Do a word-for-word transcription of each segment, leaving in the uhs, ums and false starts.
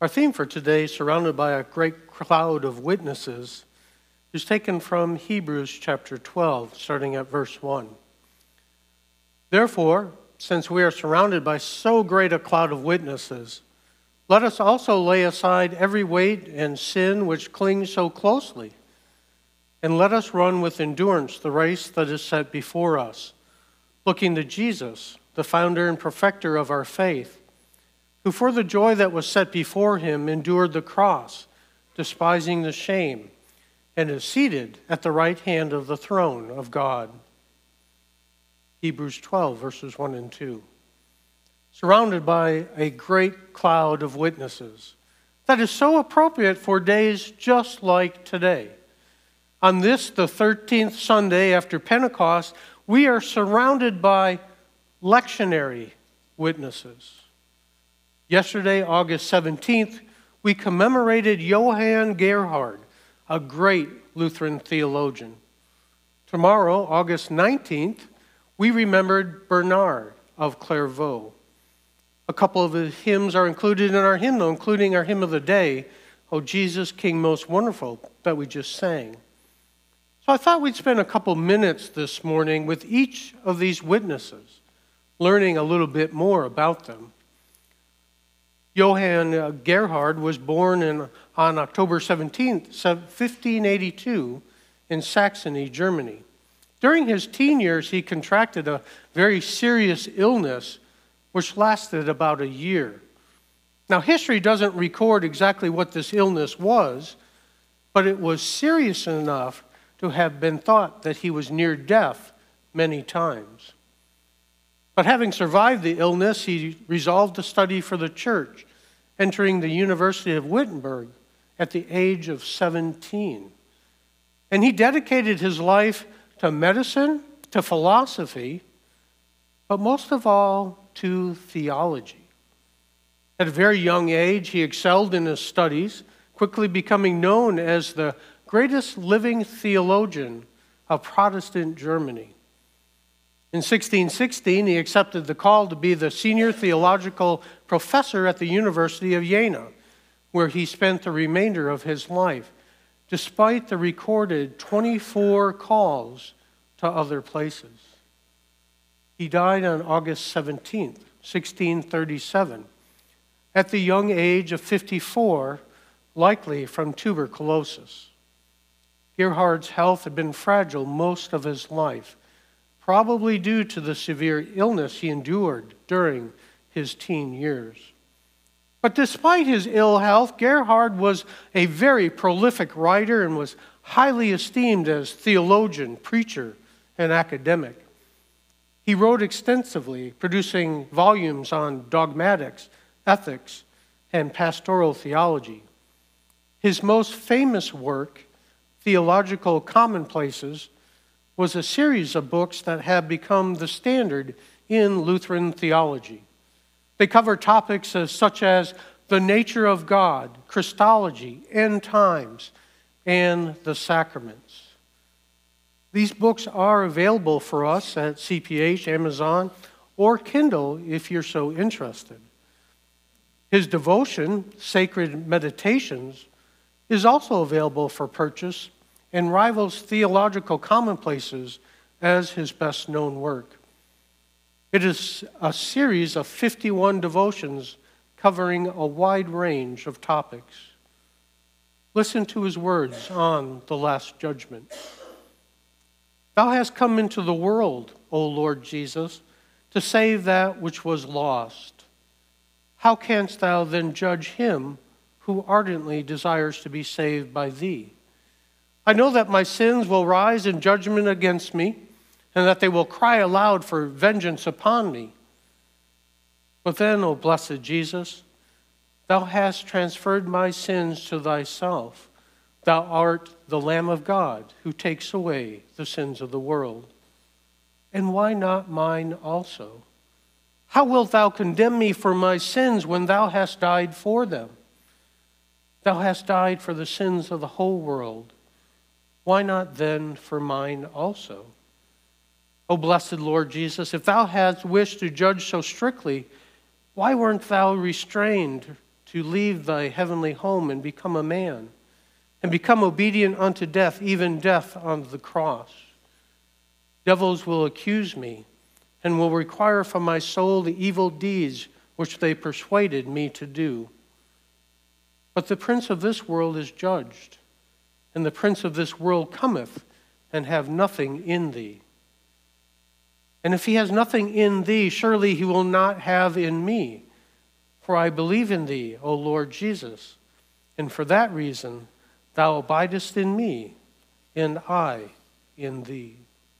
Our theme for today, surrounded by a great cloud of witnesses, is taken from Hebrews chapter twelve, starting at verse one. Therefore, since we are surrounded by so great a cloud of witnesses, let us also lay aside every weight and sin which clings so closely, and let us run with endurance the race that is set before us, looking to Jesus, the founder and perfecter of our faith, who for the joy that was set before him endured the cross, despising the shame, and is seated at the right hand of the throne of God. Hebrews twelve, verses one and two. Surrounded by a great cloud of witnesses. That is so appropriate for days just like today. On this, the thirteenth Sunday after Pentecost, we are surrounded by lectionary witnesses. Yesterday, August seventeenth, we commemorated Johann Gerhard, a great Lutheran theologian. Tomorrow, August nineteenth, we remembered Bernard of Clairvaux. A couple of his hymns are included in our hymnal, including our hymn of the day, O Jesus, King Most Wonderful, that we just sang. So I thought we'd spend a couple minutes this morning with each of these witnesses, learning a little bit more about them. Johann Gerhard was born in, on October seventeenth, fifteen eighty-two, in Saxony, Germany. During his teen years, he contracted a very serious illness which lasted about a year. Now, history doesn't record exactly what this illness was, but it was serious enough to have been thought that he was near death many times. But having survived the illness, he resolved to study for the church, entering the University of Wittenberg at the age of seventeen. And he dedicated his life to medicine, to philosophy, but most of all to theology. At a very young age, he excelled in his studies, quickly becoming known as the greatest living theologian of Protestant Germany. In sixteen sixteen, he accepted the call to be the senior theological professor at the University of Jena, where he spent the remainder of his life, despite the recorded twenty-four calls to other places. He died on August seventeenth, sixteen thirty-seven, at the young age of fifty-four, likely from tuberculosis. Gerhard's health had been fragile most of his life, probably due to the severe illness he endured during his teen years. But despite his ill health, Gerhard was a very prolific writer and was highly esteemed as theologian, preacher, and academic. He wrote extensively, producing volumes on dogmatics, ethics, and pastoral theology. His most famous work, Theological Commonplaces, was a series of books that have become the standard in Lutheran theology. They cover topics as, such as the nature of God, Christology, end times, and the sacraments. These books are available for us at C P H, Amazon, or Kindle if you're so interested. His devotion, Sacred Meditations, is also available for purchase and rivals Theological Commonplaces as his best-known work. It is a series of fifty-one devotions covering a wide range of topics. Listen to his words on the Last Judgment. Thou hast come into the world, O Lord Jesus, to save that which was lost. How canst thou then judge him who ardently desires to be saved by thee? I know that my sins will rise in judgment against me, and that they will cry aloud for vengeance upon me. But then, O blessed Jesus, thou hast transferred my sins to thyself. Thou art the Lamb of God who takes away the sins of the world. And why not mine also? How wilt thou condemn me for my sins when thou hast died for them? Thou hast died for the sins of the whole world. Why not then for mine also? O blessed Lord Jesus, if thou hadst wished to judge so strictly, why weren't thou restrained to leave thy heavenly home and become a man, and become obedient unto death, even death on the cross. Devils will accuse me, and will require from my soul the evil deeds which they persuaded me to do. But the prince of this world is judged, and the prince of this world cometh, and have nothing in thee. And if he has nothing in thee, surely he will not have in me. For I believe in thee, O Lord Jesus, and for that reason thou abidest in me, and I in thee.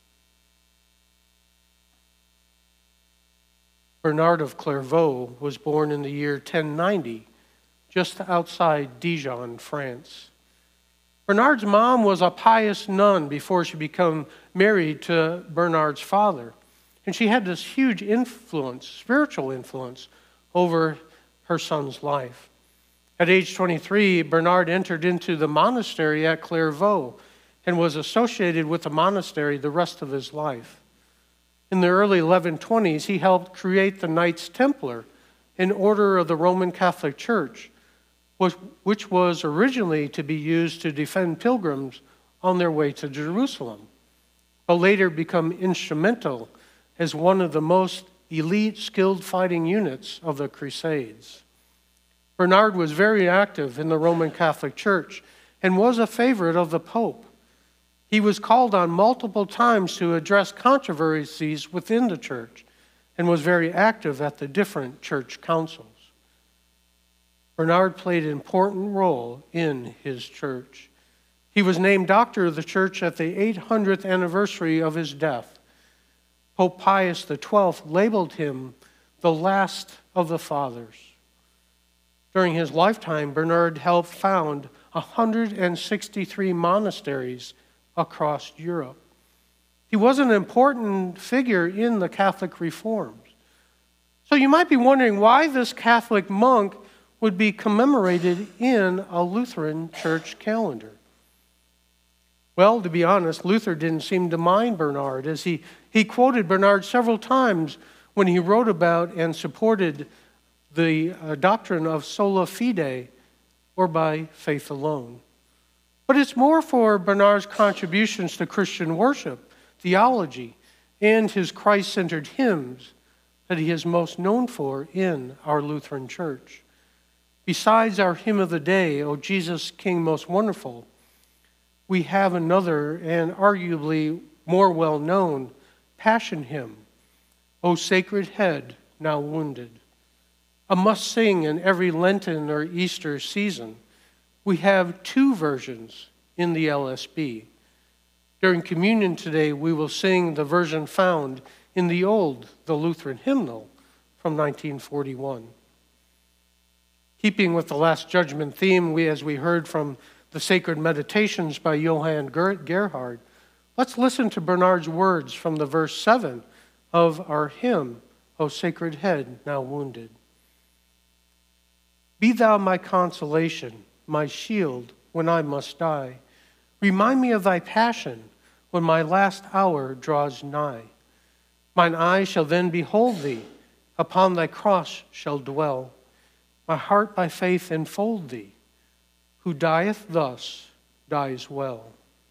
Bernard of Clairvaux was born in the year ten ninety, just outside Dijon, France. Bernard's mom was a pious nun before she became married to Bernard's father. And she had this huge influence, spiritual influence, over her son's life. At age twenty-three, Bernard entered into the monastery at Clairvaux and was associated with the monastery the rest of his life. In the early eleven twenties, he helped create the Knights Templar, an order of the Roman Catholic Church, which was originally to be used to defend pilgrims on their way to Jerusalem, but later become instrumental as one of the most elite, skilled fighting units of the Crusades. Bernard was very active in the Roman Catholic Church and was a favorite of the Pope. He was called on multiple times to address controversies within the church and was very active at the different church councils. Bernard played an important role in his church. He was named Doctor of the Church at the eight hundredth anniversary of his death. Pope Pius the twelfth labeled him the last of the fathers. During his lifetime, Bernard helped found one hundred sixty-three monasteries across Europe. He was an important figure in the Catholic reforms. So you might be wondering why this Catholic monk would be commemorated in a Lutheran church calendar. Well, to be honest, Luther didn't seem to mind Bernard, as he, he quoted Bernard several times when he wrote about and supported the uh, doctrine of sola fide, or by faith alone. But it's more for Bernard's contributions to Christian worship, theology, and his Christ-centered hymns that he is most known for in our Lutheran Church. Besides our hymn of the day, O Jesus, King most wonderful, we have another and arguably more well-known passion hymn, O Sacred Head, now wounded. A must-sing in every Lenten or Easter season. We have two versions in the L S B. During communion today, we will sing the version found in the old, the Lutheran hymnal from nineteen forty-one. Keeping with the Last Judgment theme, we, as we heard from the Sacred Meditations by Johann Gerhard, let's listen to Bernard's words from the verse seven of our hymn, O Sacred Head, now wounded. Be thou my consolation, my shield, when I must die. Remind me of thy passion when my last hour draws nigh. Mine eyes shall then behold thee, upon thy cross shall dwell. My heart by faith enfold thee, who dieth thus, dies well.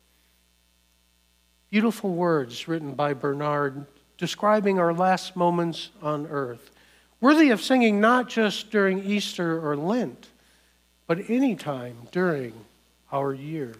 Beautiful words written by Bernard describing our last moments on earth, worthy of singing not just during Easter or Lent, but any time during our year.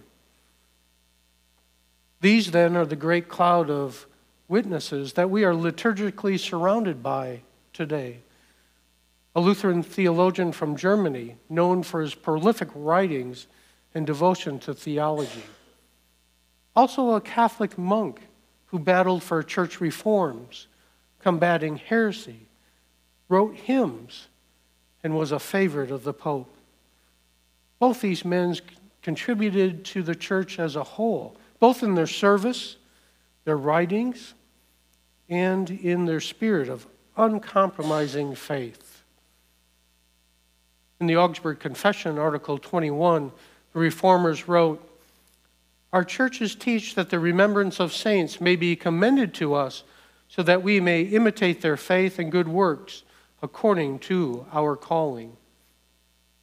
These then are the great cloud of witnesses that we are liturgically surrounded by today. A Lutheran theologian from Germany, known for his prolific writings and devotion to theology. Also a Catholic monk who battled for church reforms, combating heresy, wrote hymns, and was a favorite of the Pope. Both these men contributed to the church as a whole, both in their service, their writings, and in their spirit of uncompromising faith. In the Augsburg Confession, Article twenty-one, the Reformers wrote, our churches teach that the remembrance of saints may be commended to us so that we may imitate their faith and good works according to our calling.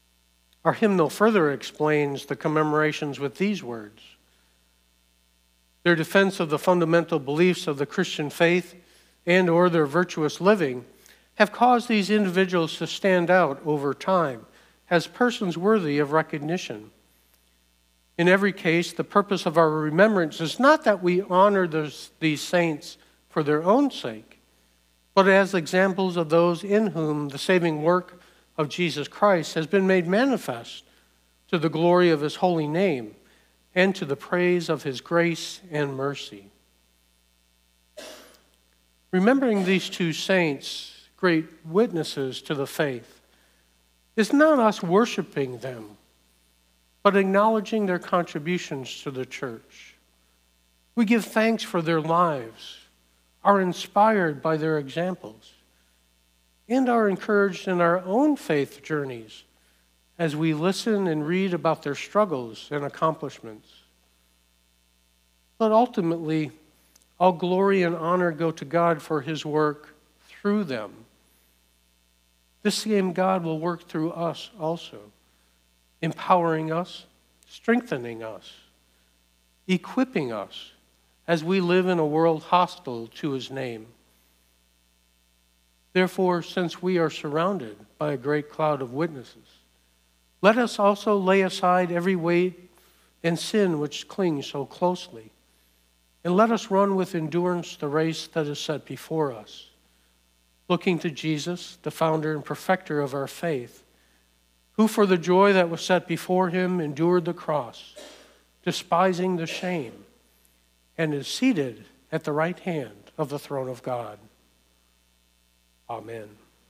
Our hymnal further explains the commemorations with these words. Their defense of the fundamental beliefs of the Christian faith and or their virtuous living have caused these individuals to stand out over time as persons worthy of recognition. In every case, the purpose of our remembrance is not that we honor those, these saints for their own sake, but as examples of those in whom the saving work of Jesus Christ has been made manifest to the glory of his holy name and to the praise of his grace and mercy. Remembering these two saints, great witnesses to the faith, is not us worshiping them, but acknowledging their contributions to the church. We give thanks for their lives, are inspired by their examples, and are encouraged in our own faith journeys as we listen and read about their struggles and accomplishments. But ultimately, all glory and honor go to God for his work through them. This same God will work through us also, empowering us, strengthening us, equipping us as we live in a world hostile to his name. Therefore, since we are surrounded by a great cloud of witnesses, let us also lay aside every weight and sin which clings so closely, and let us run with endurance the race that is set before us, looking to Jesus, the founder and perfecter of our faith, who for the joy that was set before him endured the cross, despising the shame, and is seated at the right hand of the throne of God. Amen.